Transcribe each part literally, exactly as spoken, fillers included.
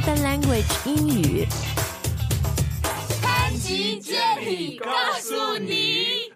Spoken Language 英语。 潘吉接力告诉你。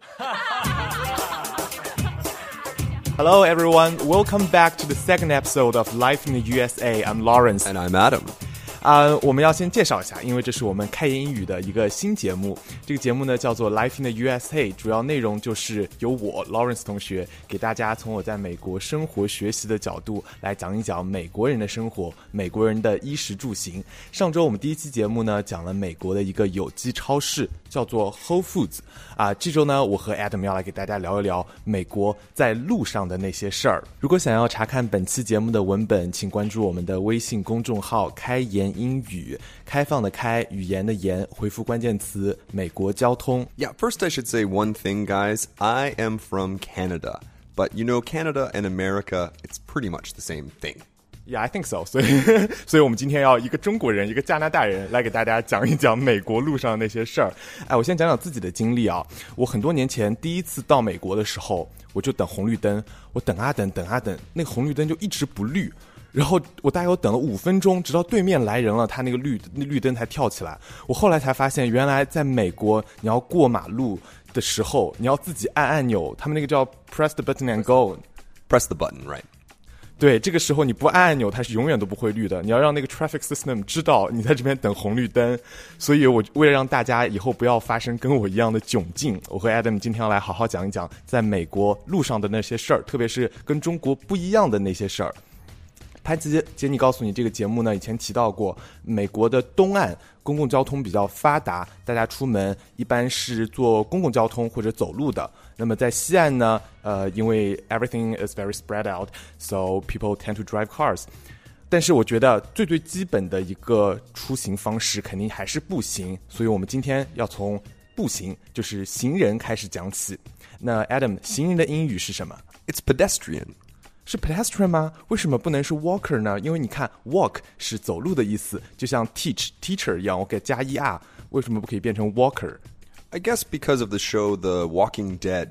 Hello everyone, welcome back to the second episode of Life in the U S A. I'm Lawrence. And I'm Adam. 啊、呃，我们要先介绍一下，因为这是我们开言英语的一个新节目。这个节目呢叫做 Life in the U S A， 主要内容就是由我 Lawrence 同学给大家从我在美国生活学习的角度来讲一讲美国人的生活，美国人的衣食住行。上周我们第一期节目呢讲了美国的一个有机超市，叫做 Whole Foods。啊，这周呢我和 Adam 要来给大家聊一聊美国在路上的那些事儿。如果想要查看本期节目的文本，请关注我们的微信公众号开言英语，开放的开，语言的言，回复关键词美国交通。 Yeah, first I should say one thing, guys. I am from Canada. But you know, Canada and America, it's pretty much the same thing. Yeah, I think so. 所以所以我们今天要一个中国人一个加拿大人来给大家讲一讲美国路上的那些事儿。哎，我先讲讲自己的经历啊。我很多年前第一次到美国的时候，我就等红绿灯，我等啊等等啊等，那个红绿灯就一直不绿，然后我大概有等了五分钟，直到对面来人了，他那个绿那绿灯才跳起来。我后来才发现，原来在美国你要过马路的时候，你要自己按按钮，他们那个叫 press the button and go. Press the button, right? 对，这个时候你不按按钮，它是永远都不会绿的。你要让那个 traffic system 知道你在这边等红绿灯。所以我为了让大家以后不要发生跟我一样的窘境，我和 Adam 今天要来好好讲一讲在美国路上的那些事儿，特别是跟中国不一样的那些事儿。潘吉杰尼告诉你，这个节目呢以前提到过，美国的东岸公共交通比较发达，大家出门一般是坐公共交通或者走路的。那么在西岸呢，呃，因为 everything is very spread out, so people tend to drive cars. 但是我觉得最最基本的一个出行方式肯定还是步行，所以我们今天要从步行，就是行人开始讲起。那 Adam， 行人的英语是什么？ It's pedestrian. 是 pedestrian 吗？为什么不能是 walker 呢？因为你看 walk 是走路的意思，就像 teach teacher 一样，我给加 er， 为什么不可以变成 walker？ I guess because of the show The Walking Dead.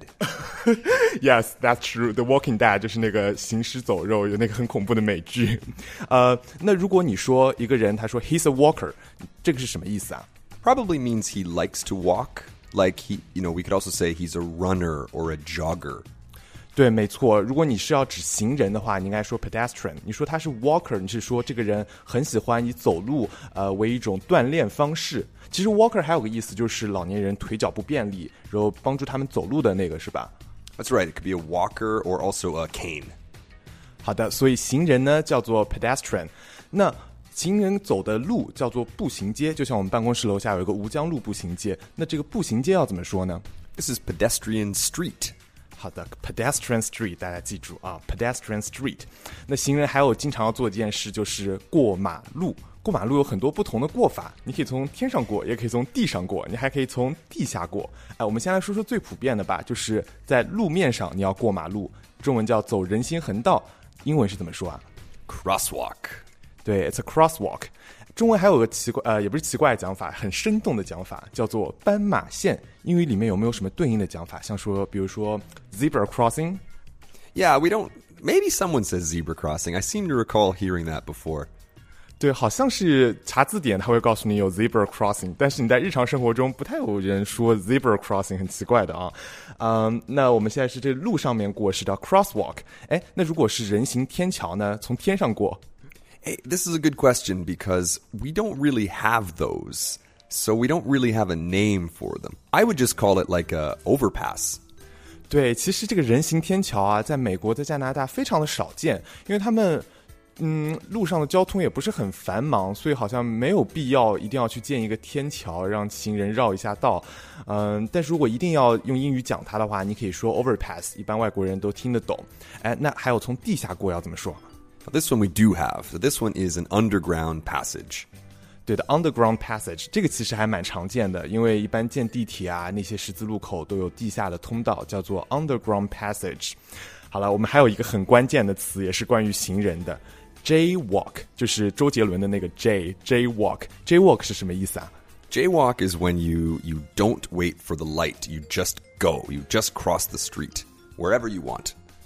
Yes, that's true. The Walking Dead 就是那个行尸走肉，有那个很恐怖的美剧。呃，那如果你说一个人他说 he's a walker， 这个是什么意思啊？ Probably means he likes to walk. Like he, you know, we could also say he's a runner or a jogger. 对，没错。如果你是要指行人的话，你应该说 pedestrian。你说他是 walker， 你是说这个人很喜欢以走路呃为一种锻炼方式。其实 walker 还有个意思，就是老年人腿脚不便利，然后帮助他们走路的那个，是吧？ That's right. It could be a walker or also a cane. 好的，所以行人呢叫做 pedestrian。那行人走的路叫做步行街，就像我们办公室楼下有一个吴江路步行街。那这个步行街要怎么说呢？ This is pedestrian street. 好的 pedestrian street 大家记住啊 pedestrian street。 那行人还有经常要做一件事，就是过马路。过马路有很多不同的过法，你可以从天上过，也可以从地上过，你还可以从地下过。哎，我们先来说说最普遍的吧，就是在路面上你要过马路，中文叫走人行横道，英文是怎么说啊？ Crosswalk. 对， it's a crosswalk。中文还有个奇怪呃，也不是奇怪的讲法，很生动的讲法，叫做斑马线。英语里面有没有什么对应的讲法？像说，比如说 zebra crossing。 Yeah, we don't... Maybe someone says zebra crossing. I seem to recall hearing that before. 对，好像是查字典他会告诉你有 zebra crossing， 但是你在日常生活中不太有人说 zebra crossing， 很奇怪的啊。嗯，那我们现在是这路上面过是叫 crosswalk。 哎，那如果是人行天桥呢？从天上过 Hey, this is a good question because we don't really have those. So we don't really have a name for them. I would just call it like a overpass. 对，其实这个人行天桥啊，在美国在加拿大非常的少见，因为他们嗯路上的交通也不是很繁忙，所以好像没有必要一定要去建一个天桥让行人绕一下道。嗯，但是如果一定要用英语讲它的话，你可以说 overpass， 一般外国人都听得懂。哎，那还有从地下过要怎么说 ？This one we do have. This one is an underground passage. 对的 underground passage 这个其实还蛮常见的，因为一般建地铁啊那些十字路口都有地下的通道，叫做 underground passage。 好了，我们还有一个很关键的词，也是关于行人的 jaywalk， 就是周杰伦的那个 J jaywalk。 jaywalk 是什么意思啊？ Jaywalk is when you, you don't wait for the light. You just go. You just cross the street wherever you want.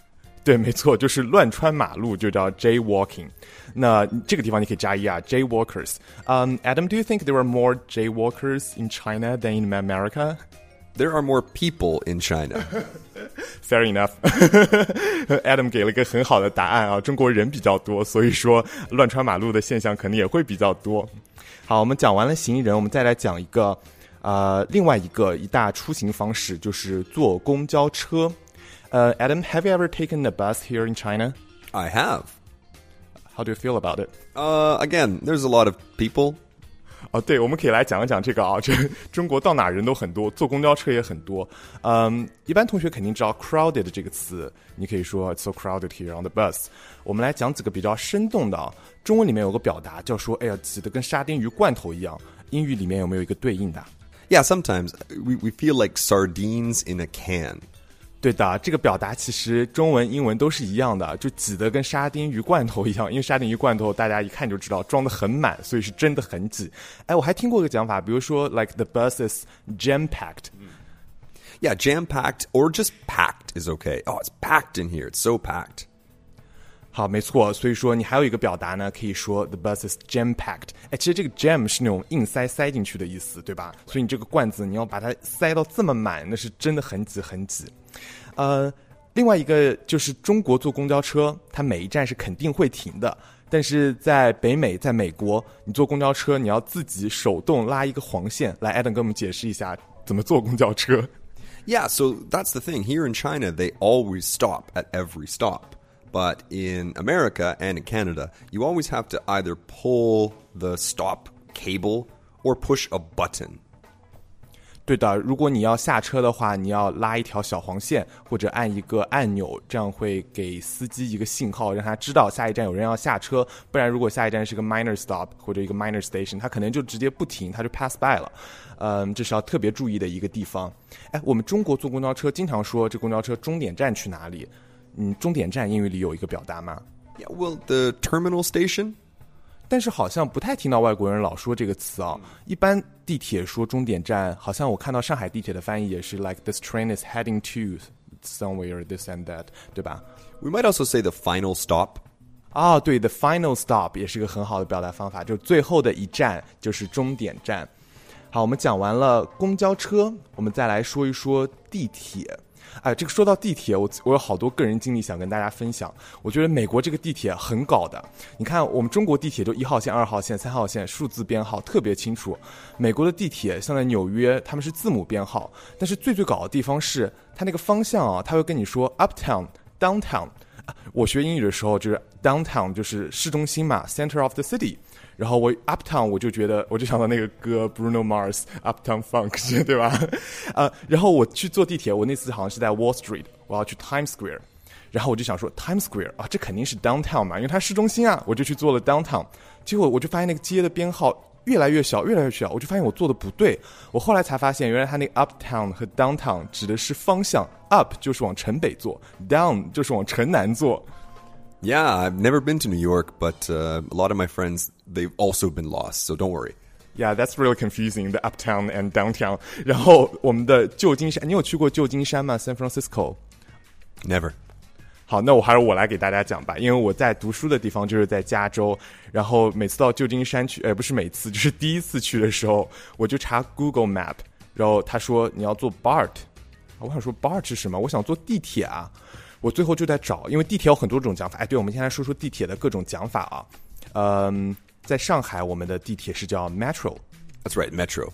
对，没错，就是乱穿马路就叫 jaywalking。那这个地方你可以加一啊 jaywalkers。Um, Adam, do you think there are more jaywalkers in China than in America? There are more people in China. Fair enough. Adam 给了一个很好的答案啊，中国人比较多，所以说乱穿马路的现象可能也会比较多。好，我们讲完了行人，我们再来讲一个呃另外一个一大出行方式，就是坐公交车。Uh, Adam, have you ever taken a bus here in China? I have. How do you feel about it? Uh, again, there's a lot of people. 哦，对，我们可以来讲一讲这个啊，这中国到哪人都很多，坐公交车也很多。嗯，一般同学肯定知道 crowded 这个词，你可以说 it's so crowded here on the bus。我们来讲几个比较生动的啊，中文里面有个表达叫说，哎呀，挤得跟沙丁鱼罐头一样。英语里面有没有一个对应的？ Yeah, sometimes we, we feel like sardines in a can. 对的，这个表达其实中文英文都是一样的，就挤得跟沙丁鱼罐头一样，因为沙丁鱼罐头大家一看就知道装得很满，所以是真的很挤。哎，我还听过一个讲法，比如说 like the bus is jam-packed. Yeah, jam-packed or just packed is okay. Oh, it's packed in here. It's so packed. 好，没错，所以说你还有一个表达呢，可以说 the bus is jam-packed。哎，其实这个 jam 是那种硬塞塞进去的意思，对吧？所以你这个罐子你要把它塞到这么满，那是真的很挤很挤。呃，另外一个就是中国坐公交车，它每一站是肯定会停的，但是在北美，在美国，你坐公交车你要自己手动拉一个黄线。来 Adam 跟我们解释一下怎么坐公交车。 Yeah, so that's the thing. Here in China, they always stop at every stop. But in America and in Canada, you always have to either pull the stop cable or push a button. 对的，如果你要下车的话，你要拉一条小黄线或者按一个按钮，这样会给司机一个信号，让他知道下一站有人要下车。不然如果下一站是个 minor stop 或者一个 minor station， 他可能就直接不停，他就 pass by 了。嗯，这是要特别注意的一个地方。哎，我们中国坐公交车经常说这公交车终点站去哪里？嗯，终点站英语里有一个表达吗？ Yeah, well, the terminal station? 但是好像不太听到外国人老说这个词啊。一般地铁说终点站，好像我看到上海地铁的翻译也是 like this train is heading to somewhere, this and that， 对吧？ We might also say the final stop. 啊，对 ，the final stop 也是个很好的表达方法，就最后的一站就是终点站。好，我们讲完了公交车，我们再来说一说地铁。哎，这个说到地铁，我我有好多个人经历想跟大家分享。我觉得美国这个地铁很搞的，你看我们中国地铁就一号线、二号线、三号线，数字编号特别清楚。美国的地铁像在纽约，他们是字母编号，但是最最搞的地方是它那个方向啊，它会跟你说 uptown、downtown。我学英语的时候就是 downtown 就是市中心嘛 ，center of the city。然后我 uptown 我就觉得我就想到那个歌 Bruno Mars Uptown Funk 对吧？呃，然后我去坐地铁，我那次好像是在 Wall Street， 我要去 Times Square， 然后我就想说 Times Square 啊，这肯定是 downtown 嘛，因为它市中心啊，我就去坐了 downtown， 结果我就发现那个街的编号越来越小，越来越小，我就发现我做的不对。我后来才发现，原来它那个 uptown 和 downtown 指的是方向 ，up 就是往城北坐 ，down 就是往城南坐。 Yeah, I've never been to New York, but uh, a lot of my friends, they've also been lost, so don't worry. Yeah, that's really confusing, the uptown and downtown. 然后我们的旧金山，你有去过旧金山吗 ？San Francisco? Never. 好，那我还是我来给大家讲吧，因为我在读书的地方就是在加州，然后每次到旧金山去，呃，不是每次，就是第一次去的时候，我就查 Google Map， 然后他说你要坐 B A R T， 我想说 B A R T 是什么？我想坐地铁啊。我最后就在找，因为地铁有很多种讲法。哎，对，我们先来说说地铁的各种讲法啊。嗯，在上海，我们的地铁是叫 Metro。 That's right, Metro.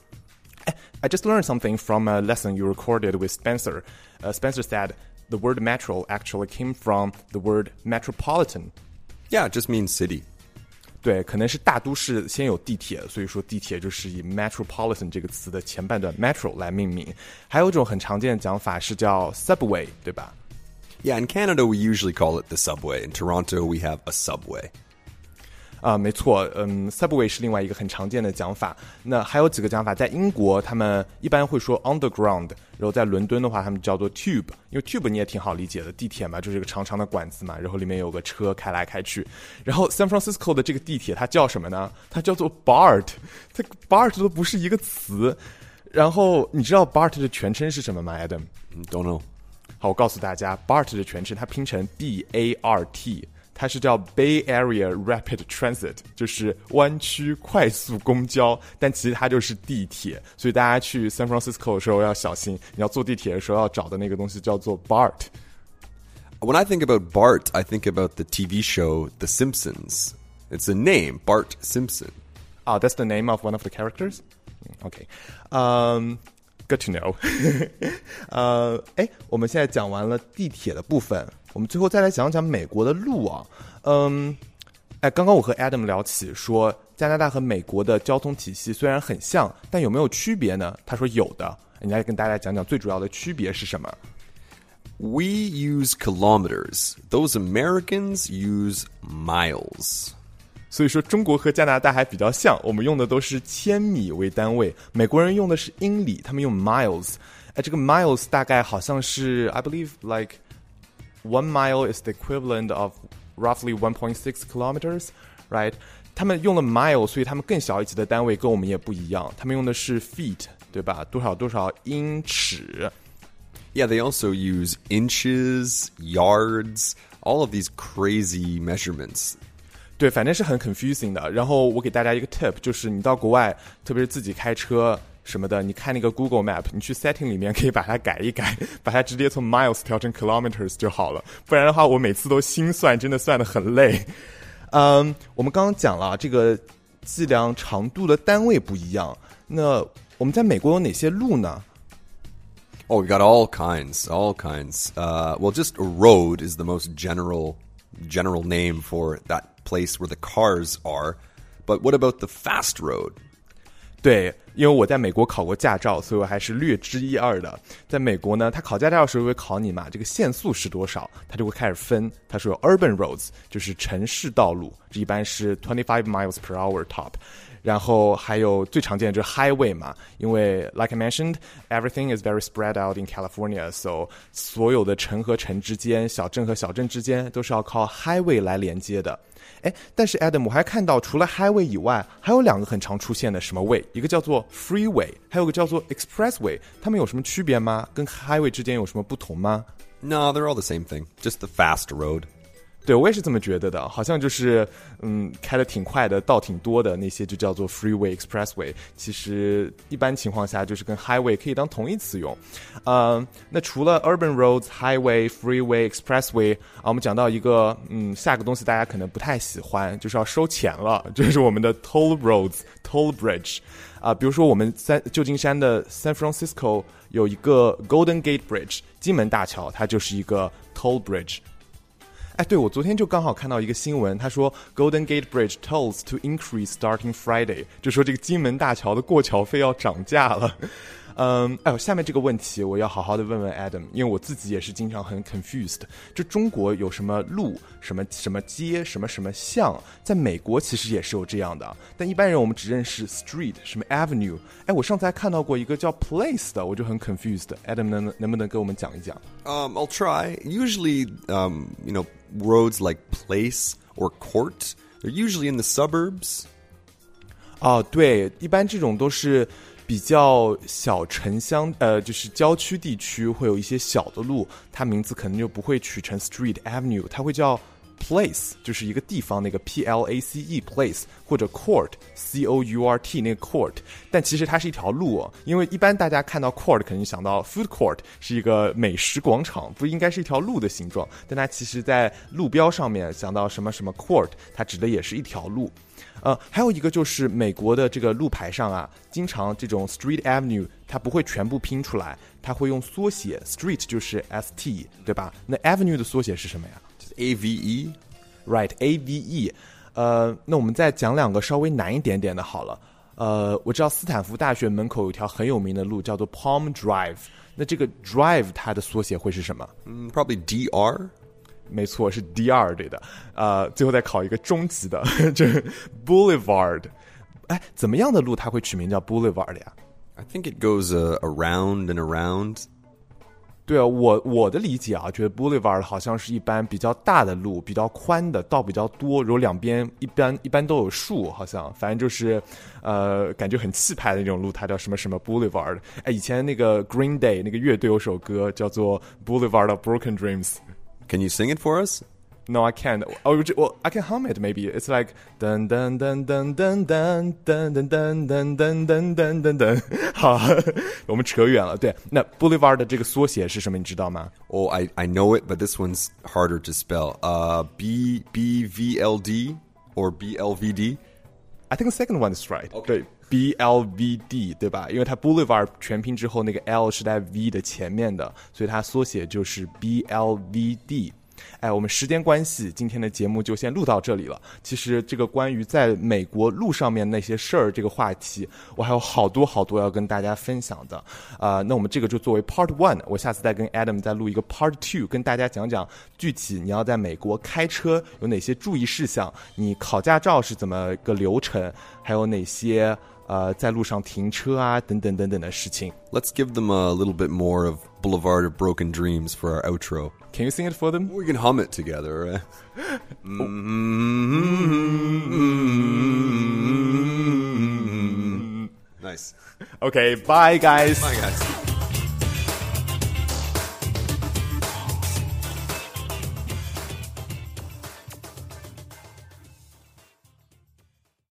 I just learned something from a lesson you recorded with Spencer. Uh, Spencer said the word metro actually came from the word metropolitan. Yeah, it just means city. 对，可能是大都市先有地铁，所以说地铁就是以 metropolitan 这个词的前半段 metro 来命名。还有一种很常见的讲法是叫 subway， 对吧 ？Yeah, in Canada, we usually call it the subway. In Toronto, we have a subway. 啊、呃，没错，嗯 ，subway 是另外一个很常见的讲法。那还有几个讲法，在英国他们一般会说 underground， 然后在伦敦的话，他们叫做 tube， 因为 tube 你也挺好理解的，地铁嘛，就是一个长长的管子嘛，然后里面有个车开来开去。然后 San Francisco 的这个地铁它叫什么呢？它叫做 B A R T， 这个 B A R T 都不是一个词。然后你知道 B A R T 的全称是什么吗 ，Adam？ Don't know. 好，我告诉大家 B A R T 的全称它拼成 B A R T， 它是叫 Bay Area Rapid Transit， 就是湾区快速公交，但其实它就是地铁，所以大家去 San Francisco 的时候要小心，你要坐地铁的时候要找的那个东西叫做 B A R T。When I think about Bart, I think about the T V show The Simpsons. It's a name, Bart Simpson. Oh, that's the name of one of the characters? Okay. Um, good to know. 呃，哎，我们现在讲完了地铁的部分，我们最后再来讲讲美国的路啊。嗯，哎，刚刚我和 Adam 聊起说，加拿大和美国的交通体系虽然很像，但有没有区别呢？他说有的。你来跟大家讲讲最主要的区别是什么 ？We use kilometers. Those Americans use miles. 所以说中国和加拿大还比较像，我们用的都是千米为单位，美国人用的是英里，他们用 miles。哎，这个 miles 大概好像是 I believe like one mile is the equivalent of roughly one point six kilometers, right? 他们用了 mile， 所以他们更小一级的单位跟我们也不一样，他们用的是 feet， 对吧？多少多少英尺。 Yeah, they also use inches, yards, all of these crazy measurements. 对，反正是很 confusing 的。然后我给大家一个 tip， 就是你到国外，特别是自己开车什么的，你看那个 Google Map， 你去 setting 里面可以把它改一改，把它直接从 miles 调成 kilometers 就好了。不然的话，我每次都心算，真的算得很累。嗯，我们刚刚讲了这个计量长度的单位不一样。那我们在美国有哪些路呢 ？Oh, we got all kinds, all kinds. Uh, well, just a road is the most general, general name for that place where the cars are. But what about the fast road? 对，因为我在美国考过驾照，所以我还是略知一二的。在美国呢，他考驾照的时候会考你嘛，这个限速是多少，他就会开始分。他说有 urban roads， 就是城市道路，这一般是 twenty-five miles per hour top。然后还有最常见的就是 highway 嘛，因为 like I mentioned, everything is very spread out in California, so 所有的城和城之间，小镇和小镇之间都是要靠 highway 来连接的。哎，但是 Adam 我还看到除了 highway 以外，还有两个很常出现的什么 way， 一个叫做 freeway， 还有一个叫做 expressway， 它们有什么区别吗？跟 highway 之间有什么不同吗？ No, they're all the same thing, just the fast road. 对，我也是这么觉得的，好像就是嗯，开得挺快的，道挺多的那些就叫做 freeway expressway， 其实一般情况下就是跟 highway 可以当同义词用。呃，那除了 urban roads, highway, freeway, expressway 啊，我们讲到一个嗯，下个东西大家可能不太喜欢，就是要收钱了，就是我们的 toll roads, toll bridge 啊、呃，比如说我们在旧金山的 San Francisco 有一个 Golden Gate Bridge 金门大桥，它就是一个 toll bridge。哎，对，我昨天就刚好看到一个新闻，他说 Golden Gate Bridge tolls to increase starting Friday， 就说这个金门大桥的过桥费要涨价了。嗯，哎呦，下面这个问题我要好好的问问 Adam， 因为我自己也是经常很 confused。就中国有什么路、什么什么街、什么什么巷，在美国其实也是有这样的，但一般人我们只认识 street， 什么 avenue。哎，我上次还看到过一个叫 place 的，我就很 confused。Adam 能能不能跟我们讲一讲？ Um, I'll try. Usually, um, you know, roads like place or court, they're usually in the suburbs. 哦，对，一般这种都是比较小城乡，呃，就是郊区地区会有一些小的路，它名字可能就不会取成 street avenue， 它会叫 place， 就是一个地方那个 P L A C E place， 或者 court C O U R T 那个 court， 但其实它是一条路哦，因为一般大家看到 court 可能想到 food court 是一个美食广场，不应该是一条路的形状，但它其实在路标上面想到什么什么 court， 它指的也是一条路。呃，还有一个就是美国的这个路牌上啊，经常这种 street avenue 它不会全部拼出来，它会用缩写 street 就是 S T 对吧？那 avenue 的缩写是什么呀？ A V E Right, A V E。 呃，那我们再讲两个稍微难一点点的好了。呃，我知道斯坦福大学门口有条很有名的路叫做 Palm Drive， 那这个 drive 它的缩写会是什么？ mm, Probably D R。 没错，是 D R 对的。呃，最后再考一个中级的，就是 Boulevard。哎，怎么样的路它会取名叫 Boulevard 呀？ I think it goes uh, around and around. 对啊，我我的理解啊，觉得 boulevard 好像是一般比较大的路，比较宽的，道比较多，然后两边一般一般都有树，好像反正就是呃感觉很气派的那种路，它叫什么什么 boulevard。哎，以前那个 Green Day 那个乐队有首歌叫做 Boulevard of Broken Dreams。Can you sing it for us?No, I can't. Oh, well, I can hum it. Maybe it's like dun dun dun dun dun dun dun dun dun dun dun dun dun dun dun. 好，我们扯远了。对，那 Boulevard 的这个缩写是什么？你知道吗？ Oh, I I know it, but this one's harder to spell. Uh, B B V L D or B L V D? I think the second one is right. Okay. 对 ，B L V D 对吧？因为它 Boulevard 全拼之后那个 L 是在 V 的前面的，所以它缩写就是 B L V D。哎，我们时间关系，今天的节目就先录到这里了。其实这个关于在美国路上面那些事儿这个话题，我还有好多好多要跟大家分享的。呃，那我们这个就作为 Part One， 我下次再跟 Adam 再录一个 Part Two， 跟大家讲讲具体你要在美国开车有哪些注意事项，你考驾照是怎么个流程，还有哪些呃在路上停车啊等等等等的事情。 Let's give them a little bit more of Boulevard of Broken Dreams for our outro. Can you sing it for them? We can hum it together, right? Nice. Okay, bye guys. Bye guys.